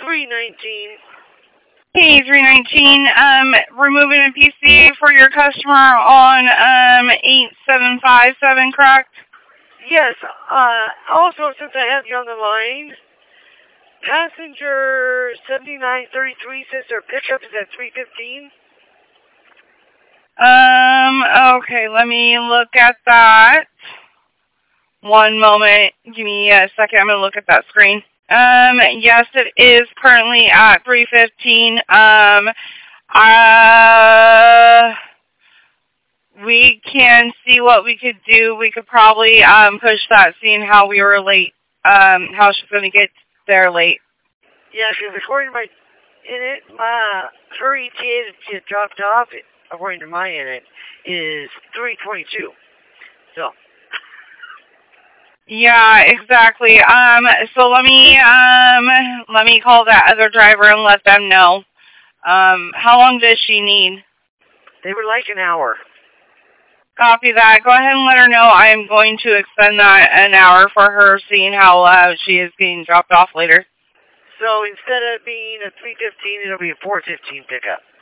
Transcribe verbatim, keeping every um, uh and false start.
three nineteen. Hey, three nineteen, um, removing a P C for your customer on, um, eight seven five seven, correct? Yes, uh, also, since I have you on the line, passenger seventy-nine thirty-three says their pickup is at three fifteen. Um, okay, let me look at that. One moment. Give me a second. I'm going to look at that screen. Um, yes, it is currently at three fifteen. Um, uh, we can see what we could do. We could probably, um, push that, seeing how we were late, um, how she's going to get there late. Yeah, because according to my, in it, uh, her E T A that dropped off, according to my in it, is three twenty-two. So. Yeah, exactly. Um, so let me, um, let me call that other driver and let them know. Um, how long does she need? They were like an hour. Copy that. Go ahead and let her know I am going to extend that an hour for her, seeing how uh, she is getting dropped off later. So instead of being a three fifteen, it'll be a four fifteen pickup.